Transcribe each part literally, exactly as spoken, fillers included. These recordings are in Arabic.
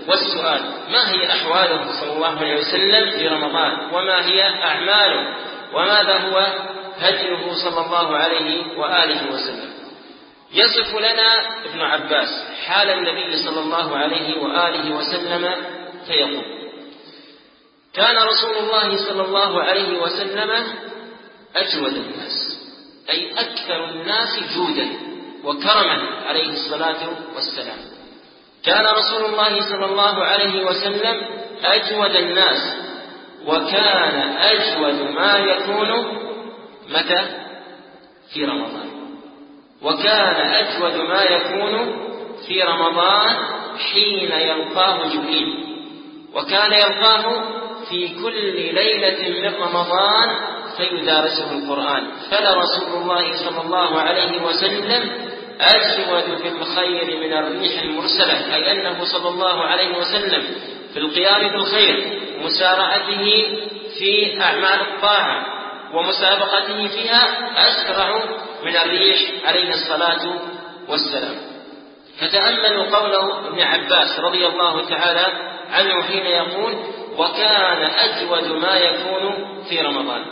والسؤال: ما هي أحواله صلى الله عليه وسلم في رمضان؟ وما هي أعماله؟ وماذا هو هديه صلى الله عليه وآله وسلم؟ يصف لنا ابن عباس حال النبي صلى الله عليه وآله وسلم فيقول: كان رسول الله صلى الله عليه وسلم أجود الناس، أي أكثر الناس جودا وكرما عليه الصلاة والسلام. كان رسول الله صلى الله عليه وسلم أجود الناس، وكان أجود ما يكون متى؟ في رمضان. وكان أجود ما يكون في رمضان حين يلقاه جبريل، وكان يلقاه في كل ليلة من رمضان فيدارسه القرآن. فلرسول الله صلى الله عليه وسلم أجود في الخير من الريح المرسلة، أي أنه صلى الله عليه وسلم في القيام بالخير ومسارعته في أعمال الطاعة ومسابقته فيها أسرع من الريح عليه الصلاة والسلام. فتأملوا قوله ابن عباس رضي الله تعالى عنه حين يقول: وكان أجود ما يكون في رمضان.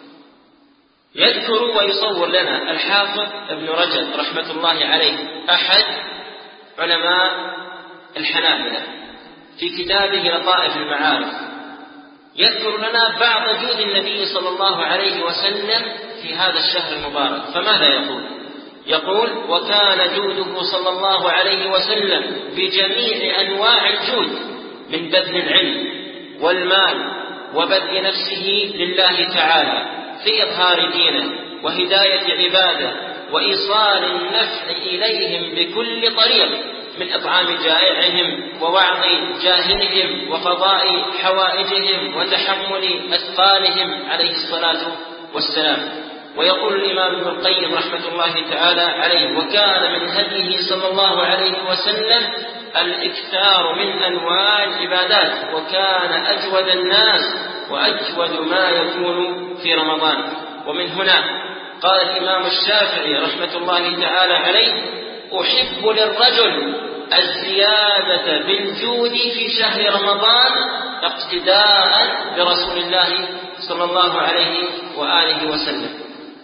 يذكر ويصور لنا الحافظ ابن رجب رحمة الله عليه أحد علماء الحنابلة في كتابه لطائف المعارف، يذكر لنا بعض جود النبي صلى الله عليه وسلم في هذا الشهر المبارك. فماذا يقول؟ يقول: وكان جوده صلى الله عليه وسلم بجميع أنواع الجود، من بذل العلم والمال وبذل نفسه لله تعالى في إظهار دينه وهداية عباده وإيصال النفع إليهم بكل طريق، من إطعام جائعهم ووعظ جاهلهم وقضاء حوائجهم وتحمل أثقالهم عليه الصلاة والسلام. ويقول الإمام ابن القيم رحمة الله تعالى عليه: وكان من هديه صلى الله عليه وسلم الإكثار من أنواع العبادات، وكان أجود الناس وأجود ما يكون في رمضان. ومن هنا قال الإمام الشافعي رحمة الله تعالى عليه: أحب للرجل الزيادة بالجود في شهر رمضان اقتداء برسول الله صلى الله عليه وآله وسلم.